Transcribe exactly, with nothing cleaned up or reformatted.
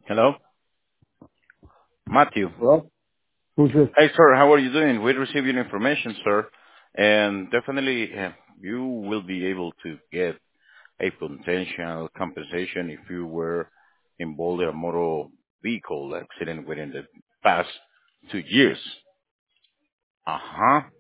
Hello, Matthew. Well, who's this? Hey, sir, how are you doing? We received your information, sir, and definitely uh, you will be able to get a potential compensation if you were involved in a motor vehicle accident within the past two years. Uh-huh.